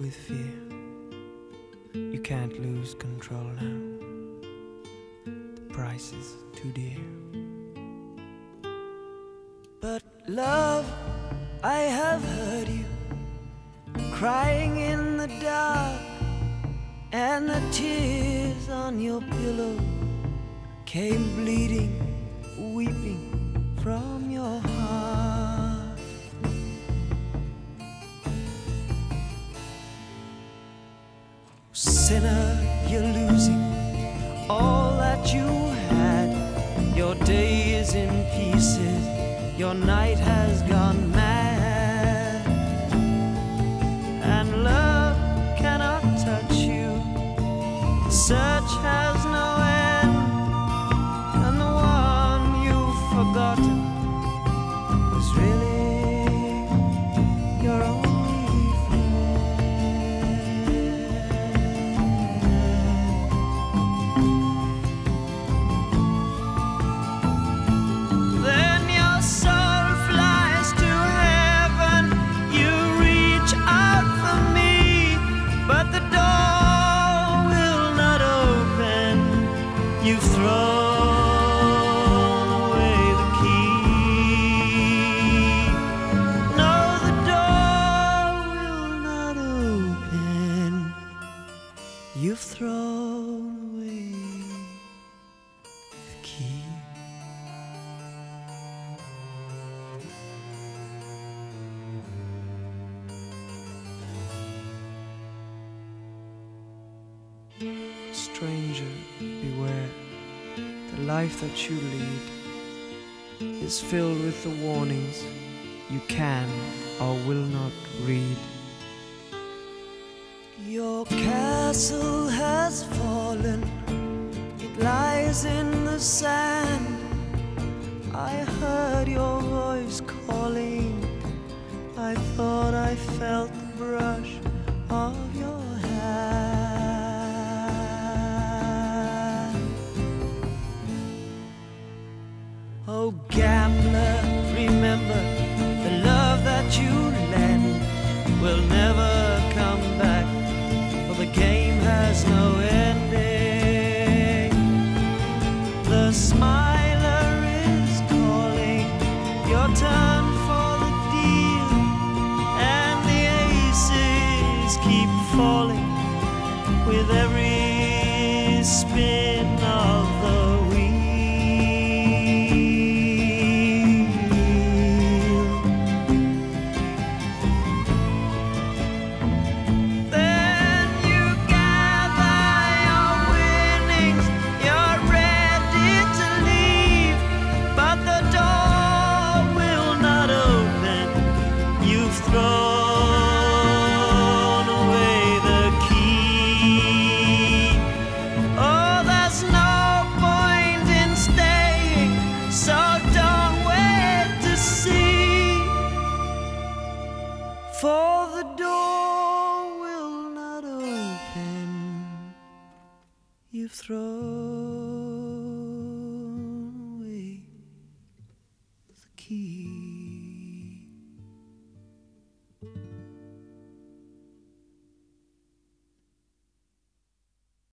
with fear. You can't lose control now. The price is too dear. But love, I have heard you crying in the dark, and the tears on your pillow came bleeding, weeping from your heart. Sinner, you're losing all that you had. Your day is in pieces, your night has gone mad, and love cannot touch you. Search has no end, and the one you've forgotten was really your only friend. Then your soul flies to heaven, you reach out for me, but the door will not open. You've thrown away the key. No, the door will not open. You've thrown away the key. Stranger, beware. The life that you lead is filled with the warnings you can or will not read. Your castle has fallen, it lies in the sand. I heard your voice calling, I thought I felt the brush of your hand. Oh gambler, remember the love that you lend will never come back, for the game has no ending. The smiler is calling, your turn for the deal, and the aces keep falling with every spin of the wheel. Then you gather your winnings, you're ready to leave, but the door will not open. You've thrown away the key. Oh, there's no point in staying, so don't wait to see, for the door will not open. You've thrown